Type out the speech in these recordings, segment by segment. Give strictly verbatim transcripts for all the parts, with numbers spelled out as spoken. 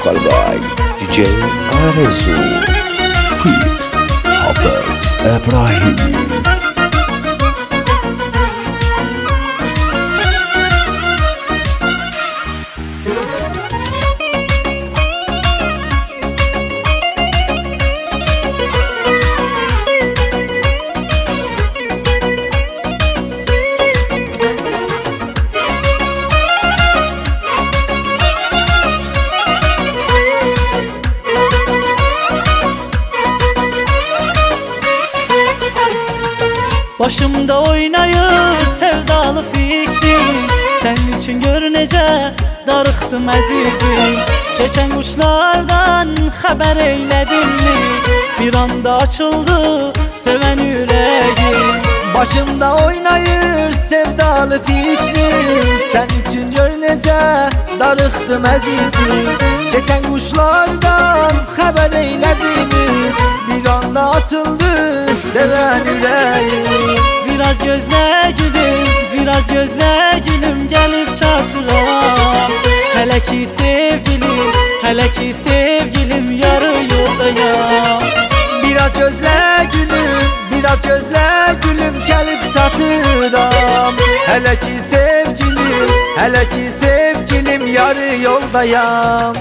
Local by D J Arezzo Feat Hafız İbrahim. Başımda oynayır sevdalı fikrim, senin için gör necə darıxdım əzizim. Keçən quşlardan xəbər eylədinmi, bir anda açıldı sevən ürəyim. Başımda oynayır sevdalı fikrim, sen için gör necə darıxdım əzizim. Keçən quşlardan xəbər eylədinmi, bir anda açıldı sevən ürəyim. Biraz gözlə gülüm, biraz gözlə gülüm, gəlib çatıram. Hələ ki sevgilim, hələ ki sevgilim, yarı yoldayam. Biraz gözlə gülüm, biraz gözlə gülüm, gəlib çatıram. Hələ ki sevgilim, hələ ki sevgilim, yarı yoldayam.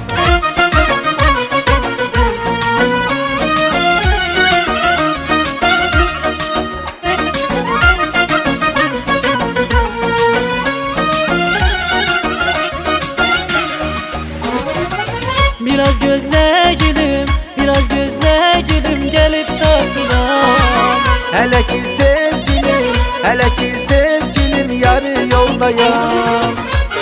Biraz gözlə gülüm, biraz gözlə gülüm, gəlib çatıram. Hələ ki sevgilim, hələ ki sevgilim, yarı yoldayam.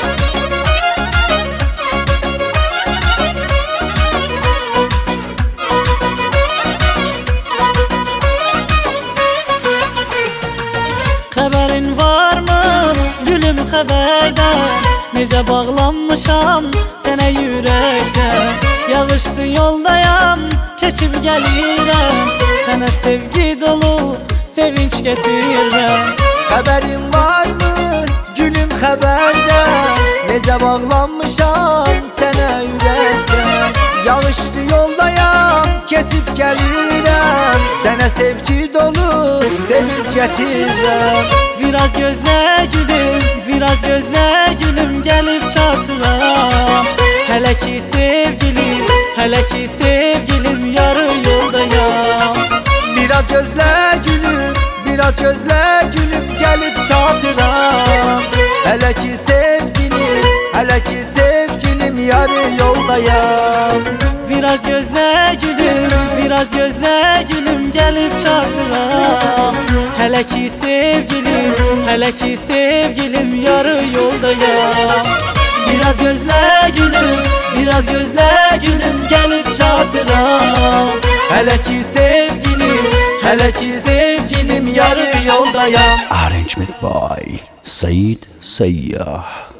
Xəbərin varmı gülüm xəbərdən, necə bağlanmışam sənə ürəkdən. Yağışlı yoldayam, keçib gəlirəm, sənə sevgi dolu sevinç gətirirəm. Xəbərin varmı gülüm xəbərdən, necə bağlanmışam sənə ürəkdən. Yağışlı yoldayam, keçib gəlirəm, sənə sevgi dolu sevinç gətirirəm. Biraz gözlə gülüm, biraz gözlə gülüm, gəlib çatıram. Hələ ki sevgilim, hələ ki sevgilim, yarı yoldayam. Biraz gözlə gülüm, biraz gözlə gülüm, gəlib çatıram. Hələ ki sevgilim, hələ ki sevgilim, yarı yoldayam. Biraz gözlə gülüm, biraz gözlə gülüm, gəlib çatıram. Hələ ki sevgilim, hələ ki sevgilim, yarı yoldayam. Biraz gözlə gülüm, biraz gözlə gülüm, gəlib çatıram. Hələ ki sevgilim, hələ ki sevgilim, yarı yoldayam. Arrangement by Said Sayyah.